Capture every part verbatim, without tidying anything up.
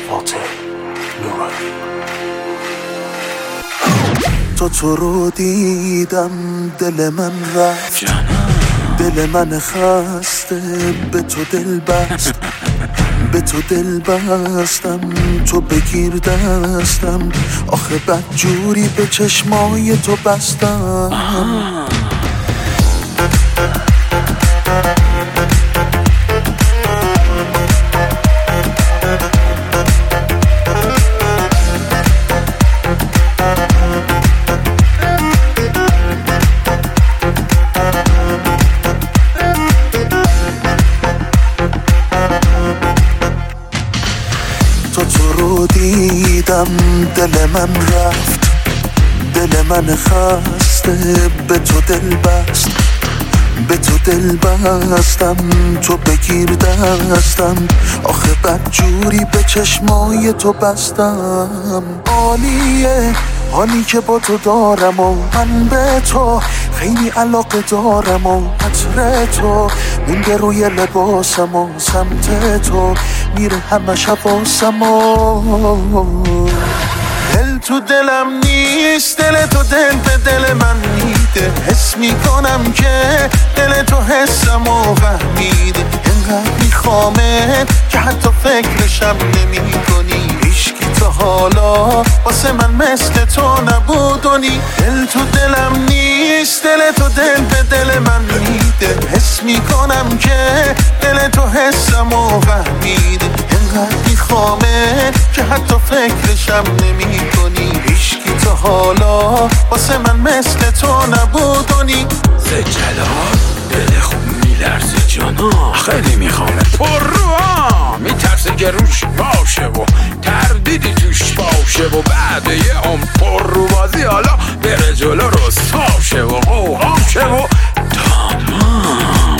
فاتح نورانی. تا تو رو دیدم دل من رفت، دل من خسته به تو دل بست، به تو دل بستم تو بگیر دستم، آخه بد جوری به چشمای تو بستم. تا تو رو دیدم دل من رفت، دل من خسته به تو دل بست، به تو دل بستم تو بگیر دستم، آخه بد جوری به چشمای تو بستم. عالیه حالی که با تو دارم و من به تو خیلی علاقه دارم و عطر تو مونده روی لباسم و سمت تو میره همه حواسم و دل تو دلم نیست، دل تو دل به دل من میده، حس میکنم که دل تو حسم و فهمیده، انقدر میخوامت که حتی فکرشم نمی کنی، هیچکی تا حالا واسه من مثل تو نبودونی. دل تو دلم نیست، دل تو دل به دل من میده، حس میکنم که دل تو حسم و فهمیده، انقدر میخوامت که حتی فکرشم نمی کنی، هیچکی تا حالا واسه من مثل تو نبودونی. زجلال دل خوب میلرزه جانا، خیلی میخوامه پر رو ها، میترسه که روش باشه و تردیدی توش باشه و بعد یه هم پر رو بازی حالا بره جلو رسوا شه و قوهام شه و تمام.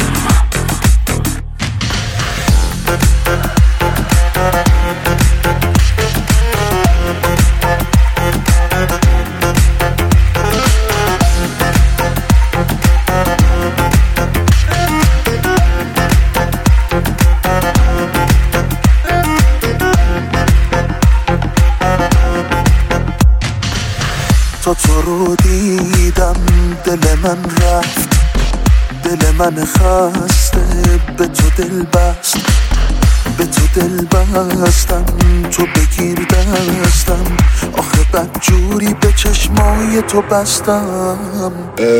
تا تو رو دیدم دل من رفت، دل من خسته به تو دل بست، به تو دل بستم تو بگیر دستم، آخه بد جوری به چشمای تو بستم.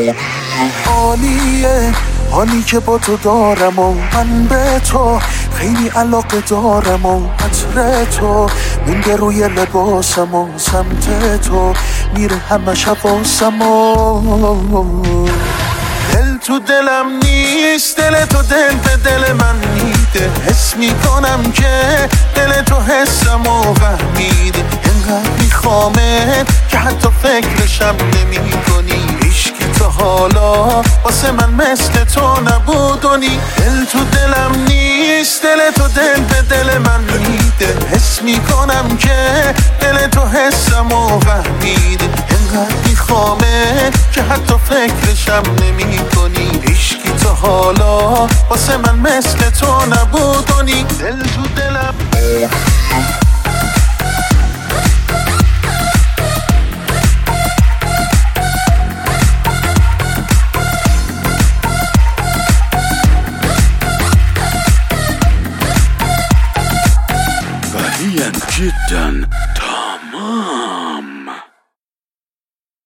عالیه حالی که با تو دارم و من به تو خیلی علاقه دارم و عطر تو مونده روی لباسم و سمت تو میره همه حواسم و دل تو دلم نیست، دل تو دل به دل من میده، حس میکنم که دل تو حسم و فهمیده، انقدر میخوامت که حتی فکرشم نمی کنی، هیچکی تا حالا واسه من مثل تو نبودونی. دل تو دلم نیست، دل تو دل به دل من میده، حس میکنم که دل تو حسم و فهمیده، انقدر میخوامت که حتی فکرشم نمی کنی، هیچکی تا حالا واسه من مثل تو نبودونی. دل تو دلم ولیم جدا تمام.